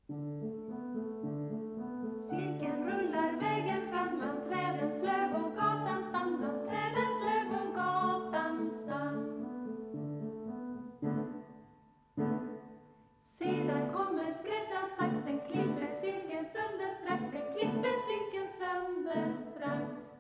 Cirkeln rullar vägen fram bland trädens löv och gatans stam, bland trädens löv och gatans stam. Se, där kommer skräddans sax, den klipper cirkeln sönder strax, den klipper cirkeln sönder strax.